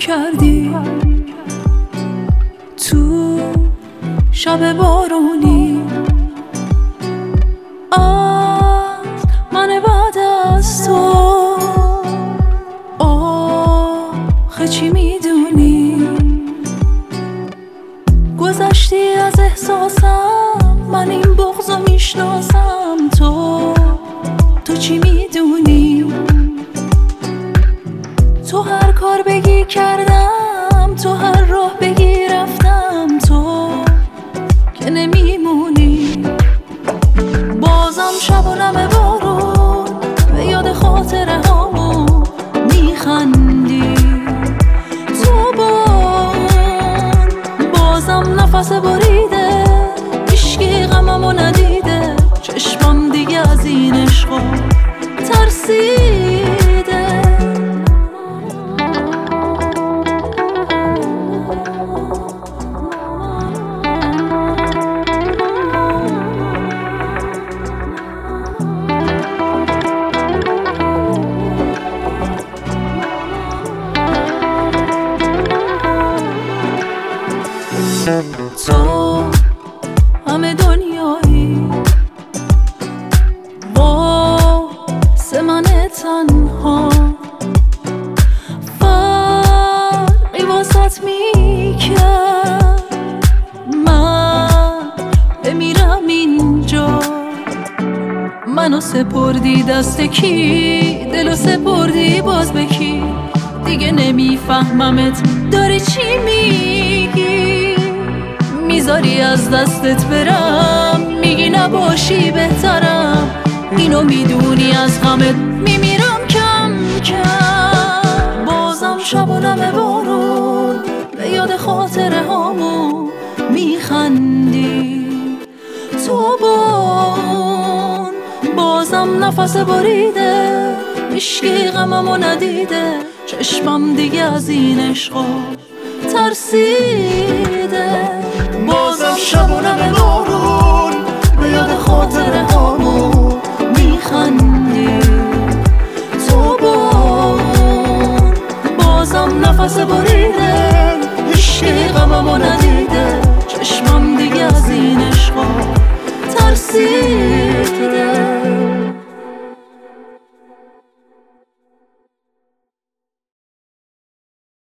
کردی تو شب بارونی از من بعد از تو آخه چی میدونی؟ گذشتی از احساسم، من این بغضو میشناسم. تو چی میدونی؟ تو هر کار بگی کردم، تو هر راه بگی رفتم، تو که نمیمونی. بازم شب و نم بارون به یاد خاطره هامون میخندی. تو بازم نفس بریده، هیچکی غممو ندیده. چشمم دیگه از این عشقا ترسیده. تو همه دنیایی واسه من تنها، فرقی واسط میکرد من بمیرم اینجا. منو سپردی دست کی، دلو سپردی باز به کی؟ دیگه نمیفهممت داری چی میگی. میذاری از دستت برم، میگی نباشی بهترم. اینو میدونی از غمت میمیرم کم کم. بازم شب و نم بارون به یاد خاطره هامون میخندی. تو بازم نفس بریده، هیچکی غممو ندیده. چشمم دیگه از این عشقا ترسیده. بازم شب و نم بارون به یاد خاطره